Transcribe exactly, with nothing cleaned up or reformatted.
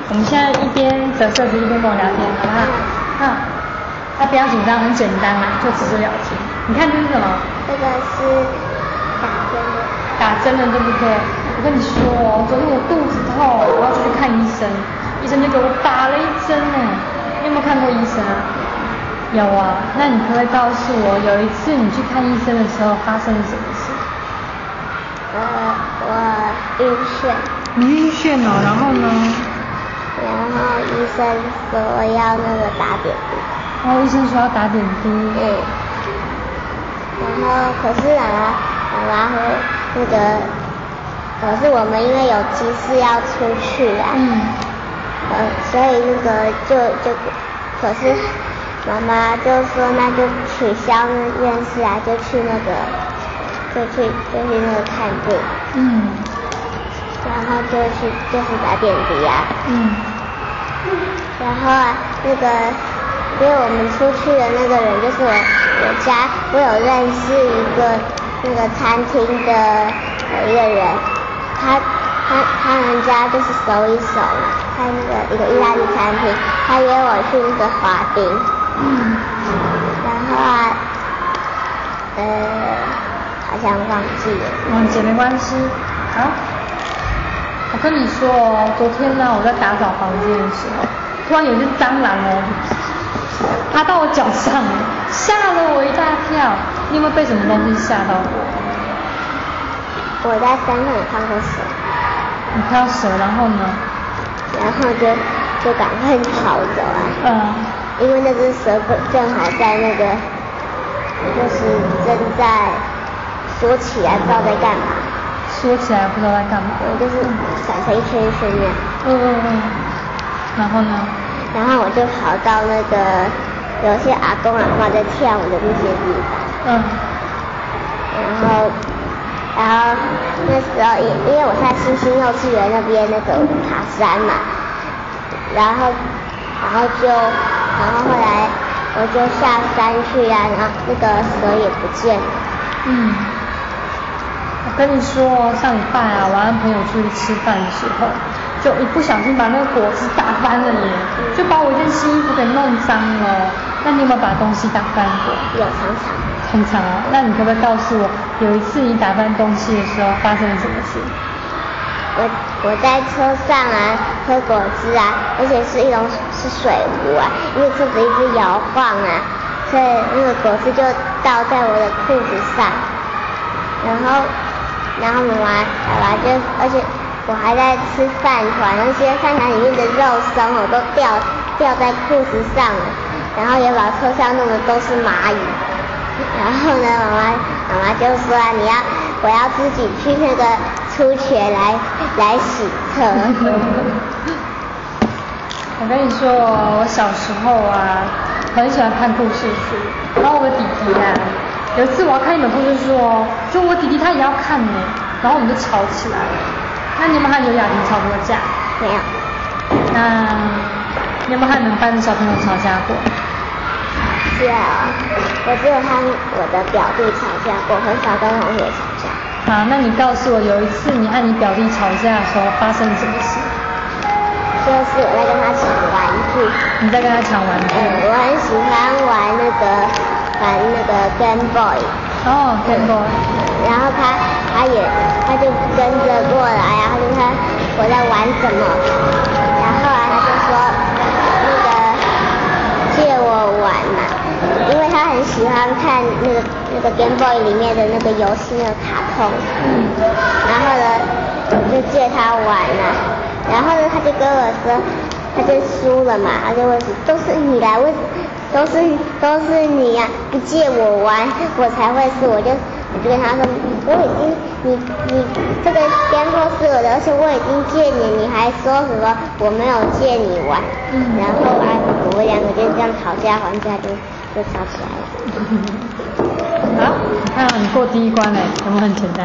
我们现在一边折色子一边跟我聊天，好不好？好。那不要紧张，很简单啦，就只是聊天。你看这是什么？ 这个是打针的。 打针的，对不对？我跟你说哦，昨天我肚子痛，我要去看医生，医生就给我打了一针呢。你有没有看过医生啊？有啊。那你可不可以告诉我，有一次你去看医生的时候发生了什么事？ 呃，我晕眩。 你晕眩哦，然后呢？ 然后医生说要那个打点滴。 哦，医生说要打点滴。 嗯。然后可是啊，妈妈和那个，可是我们因为有急事要出去啊。嗯。呃，所以那个就就，可是妈妈就说那就取消那件事啊，就去那个，就去就去那个看病。嗯。然后就去就是打点滴啊。嗯。然后啊，那个因为我们出去的那个人就是我我家，我有认识一个那个餐厅的呃一个人，他他他们家就是手一手嘛，他那个一个意大利餐厅，他约我去那个滑冰。嗯。然后啊，呃，好像忘记了。 忘记没关系，好。我跟你说哦，昨天呢，我在打扫房间的时候，突然有一只蟑螂哦，爬到我脚上，吓了我一大跳。你有没有被什么东西吓到过？ 我在山上有看过蛇。 你看到蛇，然后呢？ 然后就就赶快逃走啊。嗯。因为那只蛇正好在那个，就是正在缩起来，不知道在干嘛。 缩起来不知道在干嘛。 嗯，就是闪成一圈一圈那样。 嗯嗯嗯。然后呢？ 然后我就跑到那个有些阿公阿嬷在跳舞的那些地方。嗯。然后，然后那时候因因为我在新兴幼稚园那边那个爬山嘛，然后，然后就，然后后来我就下山去啊，然后那个蛇也不见了。嗯。 我跟你说，上礼拜啊，我和朋友出去吃饭的时候，就一不小心把那个果子打翻了耶，就把我一件新衣服给弄脏了。那你有没有把东西打翻过？ 有，常常。 常常啊？那你可不可以告诉我，有一次你打翻东西的时候发生了什么事？ 我我在车上啊，喝果汁啊，而且是一种是水壶啊，因为车子一直摇晃啊，所以那个果汁就倒在我的裤子上，然后。然后妈妈，爸爸就，而且我还在吃饭团，那些饭团里面的肉松我都掉掉在裤子上了，然后也把车上弄的都是蚂蚁。然后呢，妈妈妈妈就说啊，你要我要自己去那个出钱来来洗车。 我跟你说，我小时候啊，很喜欢看故事书，然后我的弟弟啊。有一次我要看一本故事书哦，就我弟弟他也要看呢，然后我们就吵起来了。那你有没有和刘雅婷吵过架？ 没有。 那你有没有和你们班的小朋友吵架过？ 是啊，我只有和我的表弟吵架过，很少跟同学吵架。 好，那你告诉我，有一次你和你表弟吵架的时候发生了什么事？ 就是我在跟他抢玩具。 你在跟他抢玩具？ 嗯，我很喜欢玩那个。玩那个 Game Boy。 哦 Game Boy。 然后他他也他就跟着过来啊，他就看我在玩什么，然后啊他就说那个借我玩嘛，因为他很喜欢看那个那个 Game Boy 里面的那个游戏那个卡通。嗯。然后呢就借他玩啊，然后呢他就跟我说，他就输了嘛，他就会说都是你来，为都是都是你呀、啊，不借我玩，我才会输。我就我就跟他说，我已经你你这个 Game Boy 是我的，而且我已经借你，你还说什么我没有借你玩？嗯。然后啊，我们两个就这样讨价还价，就就吵起来了。 好，你看到你过第一关嘞，有没有很简单？